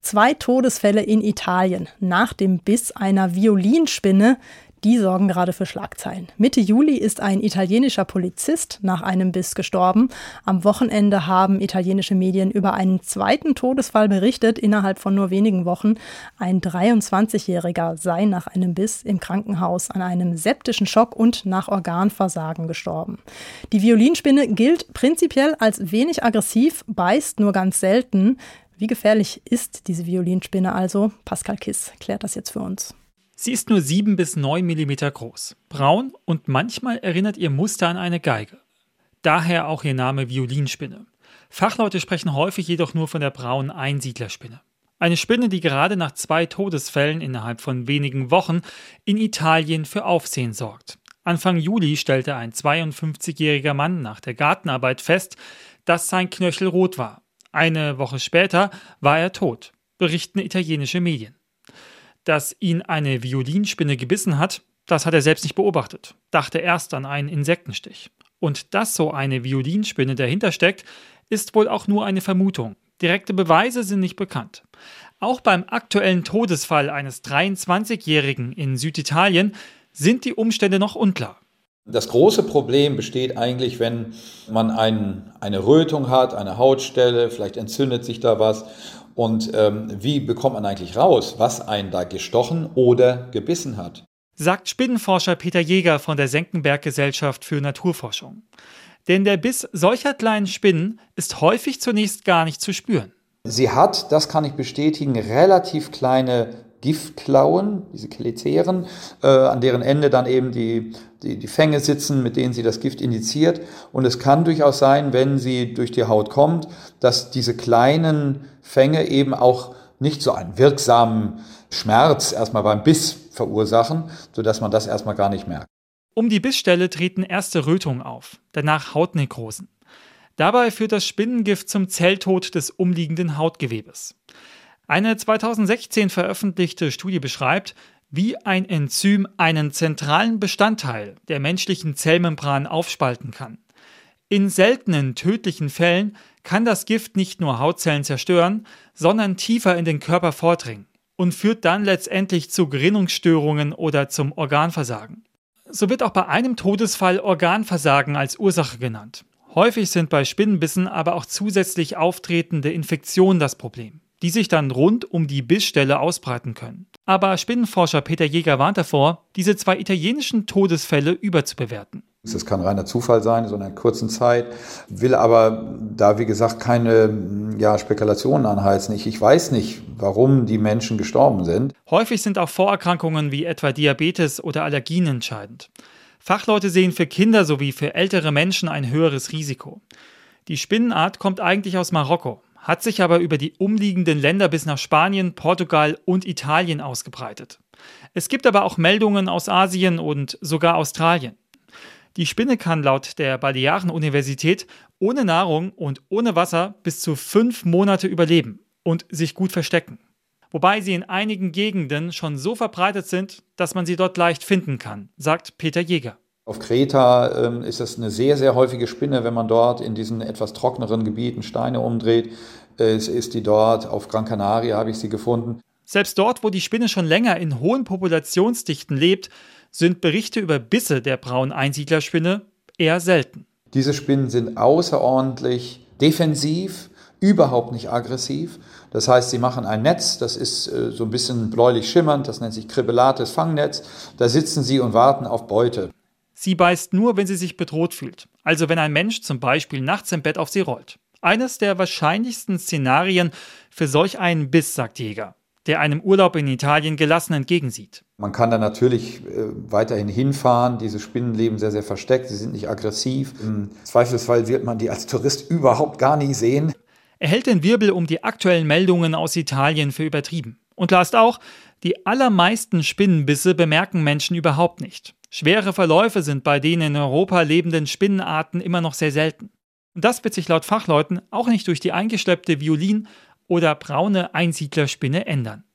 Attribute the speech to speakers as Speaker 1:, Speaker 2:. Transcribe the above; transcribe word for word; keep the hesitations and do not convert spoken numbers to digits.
Speaker 1: Zwei Todesfälle in Italien nach dem Biss einer Violinspinne. Die sorgen gerade für Schlagzeilen. Mitte Juli ist ein italienischer Polizist nach einem Biss gestorben. Am Wochenende haben italienische Medien über einen zweiten Todesfall berichtet, innerhalb von nur wenigen Wochen. Ein dreiundzwanzigjähriger sei nach einem Biss im Krankenhaus an einem septischen Schock und nach Organversagen gestorben. Die Violinspinne gilt prinzipiell als wenig aggressiv, beißt nur ganz selten. Wie gefährlich ist diese Violinspinne also? Pascal Kiss klärt das jetzt für uns.
Speaker 2: Sie ist nur sieben bis neun Millimeter groß, braun und manchmal erinnert ihr Muster an eine Geige. Daher auch ihr Name Violinspinne. Fachleute sprechen häufig jedoch nur von der braunen Einsiedlerspinne. Eine Spinne, die gerade nach zwei Todesfällen innerhalb von wenigen Wochen in Italien für Aufsehen sorgt. Anfang Juli stellte ein zweiundfünfzigjähriger Mann nach der Gartenarbeit fest, dass sein Knöchel rot war. Eine Woche später war er tot, berichten italienische Medien. Dass ihn eine Violinspinne gebissen hat, das hat er selbst nicht beobachtet, dachte erst an einen Insektenstich. Und dass so eine Violinspinne dahinter steckt, ist wohl auch nur eine Vermutung. Direkte Beweise sind nicht bekannt. Auch beim aktuellen Todesfall eines dreiundzwanzigjährigen in Süditalien sind die Umstände noch unklar.
Speaker 3: Das große Problem besteht eigentlich, wenn man ein, eine Rötung hat, eine Hautstelle, vielleicht entzündet sich da was. Und ähm, wie bekommt man eigentlich raus, was einen da gestochen oder gebissen hat?
Speaker 2: Sagt Spinnenforscher Peter Jäger von der Senckenberg-Gesellschaft für Naturforschung. Denn der Biss solcher kleinen Spinnen ist häufig zunächst gar nicht zu spüren.
Speaker 3: Sie hat, das kann ich bestätigen, relativ kleine Giftklauen, diese Cheliceren, äh, an deren Ende dann eben die, die, die Fänge sitzen, mit denen sie das Gift injiziert. Und es kann durchaus sein, wenn sie durch die Haut kommt, dass diese kleinen Fänge eben auch nicht so einen wirksamen Schmerz erstmal beim Biss verursachen, sodass man das erstmal gar nicht merkt.
Speaker 2: Um die Bissstelle treten erste Rötungen auf, danach Hautnekrosen. Dabei führt das Spinnengift zum Zelltod des umliegenden Hautgewebes. Eine zweitausendsechzehn veröffentlichte Studie beschreibt, wie ein Enzym einen zentralen Bestandteil der menschlichen Zellmembran aufspalten kann. In seltenen tödlichen Fällen kann das Gift nicht nur Hautzellen zerstören, sondern tiefer in den Körper vordringen und führt dann letztendlich zu Gerinnungsstörungen oder zum Organversagen. So wird auch bei einem Todesfall Organversagen als Ursache genannt. Häufig sind bei Spinnenbissen aber auch zusätzlich auftretende Infektionen das Problem, die sich dann rund um die Bissstelle ausbreiten können. Aber Spinnenforscher Peter Jäger warnt davor, diese zwei italienischen Todesfälle überzubewerten.
Speaker 3: Das kann reiner Zufall sein, so in einer kurzen Zeit, will aber da, wie gesagt, keine ja, Spekulationen anheizen. Ich, ich weiß nicht, warum die Menschen gestorben sind.
Speaker 2: Häufig sind auch Vorerkrankungen wie etwa Diabetes oder Allergien entscheidend. Fachleute sehen für Kinder sowie für ältere Menschen ein höheres Risiko. Die Spinnenart kommt eigentlich aus Marokko, hat sich aber über die umliegenden Länder bis nach Spanien, Portugal und Italien ausgebreitet. Es gibt aber auch Meldungen aus Asien und sogar Australien. Die Spinne kann laut der Balearen-Universität ohne Nahrung und ohne Wasser bis zu fünf Monate überleben und sich gut verstecken. Wobei sie in einigen Gegenden schon so verbreitet sind, dass man sie dort leicht finden kann, sagt Peter Jäger.
Speaker 3: Auf Kreta ähm, ist das eine sehr, sehr häufige Spinne, wenn man dort in diesen etwas trockeneren Gebieten Steine umdreht. Äh, ist die dort. Auf Gran Canaria habe ich sie gefunden.
Speaker 2: Selbst dort, wo die Spinne schon länger in hohen Populationsdichten lebt, sind Berichte über Bisse der braunen Einsiedlerspinne eher selten.
Speaker 3: Diese Spinnen sind außerordentlich defensiv, überhaupt nicht aggressiv. Das heißt, sie machen ein Netz, das ist äh, so ein bisschen bläulich schimmernd, das nennt sich kribbellates Fangnetz. Da sitzen sie und warten auf Beute.
Speaker 2: Sie beißt nur, wenn sie sich bedroht fühlt. Also wenn ein Mensch zum Beispiel nachts im Bett auf sie rollt. Eines der wahrscheinlichsten Szenarien für solch einen Biss, sagt Jäger, der einem Urlaub in Italien gelassen entgegensieht.
Speaker 3: Man kann da natürlich äh, weiterhin hinfahren. Diese Spinnen leben sehr, sehr versteckt. Sie sind nicht aggressiv. Im Zweifelsfall wird man die als Tourist überhaupt gar nie sehen.
Speaker 2: Er hält den Wirbel um die aktuellen Meldungen aus Italien für übertrieben. Und lasst auch, die allermeisten Spinnenbisse bemerken Menschen überhaupt nicht. Schwere Verläufe sind bei den in Europa lebenden Spinnenarten immer noch sehr selten. Und das wird sich laut Fachleuten auch nicht durch die eingeschleppte Violin- oder braune Einsiedlerspinne ändern.